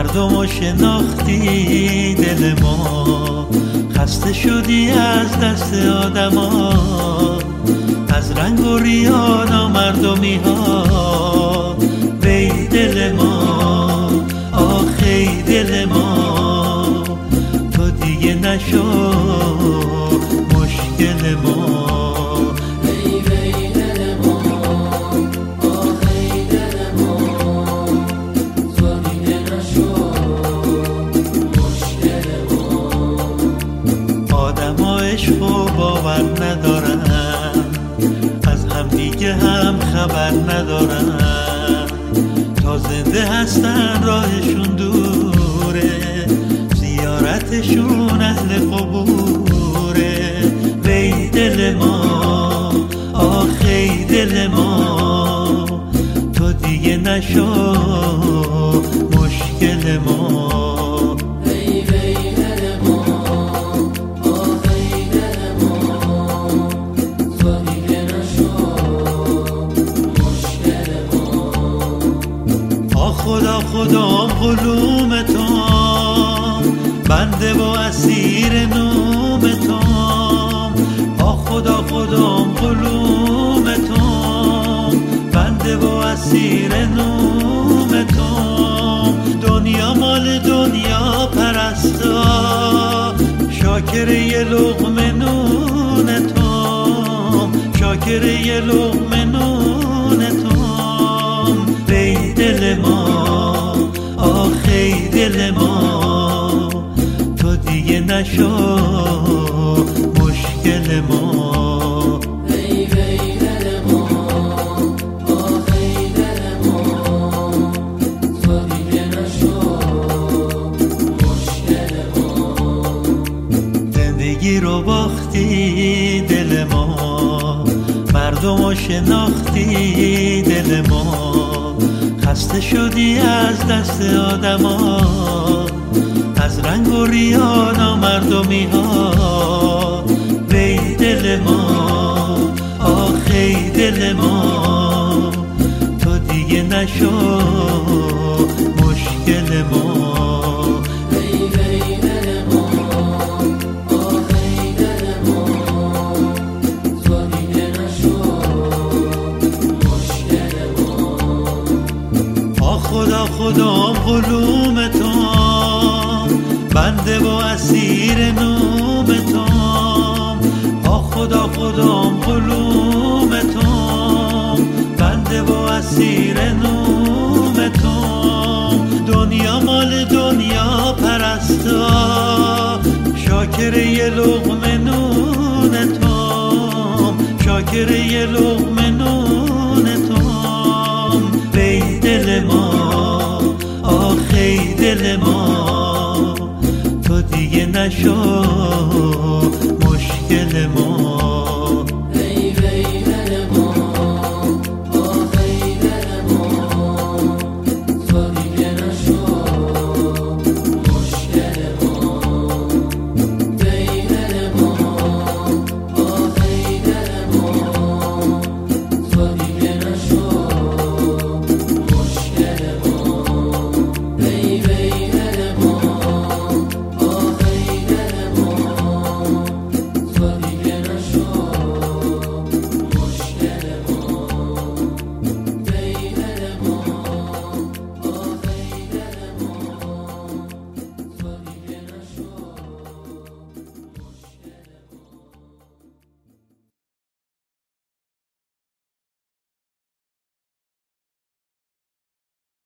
مردمو شناختی دل ما، خسته شدی از دست آدما، از رنگ و ریا مردمی ها. وی دل ما، آخی دل ما، تو دیگه نشو مشکل ما. باور ندارن، از هم دیگه هم خبر ندارن، تا زنده هستن راهشون دوره، زیارتشون اهل قبوره. وی دل ما، آخی دل ما، تو دیگه نشو مشکل ما. خدا خدا قلوم تو، بنده و اسیر نوم تو. خدا خدا قلوم تو، بنده و اسیر نوم تو. دنیا مال دنیا پرستا، شاکر یه لقمه نون تو، شاکر یه لقمه نون تو. وی دل ما، آخی دل ما، تو دیگه نشو مشکل ما. وی وی دل ما، آخی دل ما، تو دیگه نشو مشکل ما. زندگی رو باختی دل ما، مردمو شناختی دل ما، خسته شدی از دست آدما، از رنگ و ریا مردمی ها. وی دل ما، آخی دل ما، تو دیگه نشو مشکل ما. خدا خدا قلوم تو، بنده و اسیر نوم تو. خدا خدا قلوم تو، بنده و اسیر نوم تو. دنیا مال دنیا پرستا، شاکر یه لقمه نون تو، شاکر یه لقمه نون تو. وی دل ما، آخی دل ما، تو دیگه نشو مشکل ما.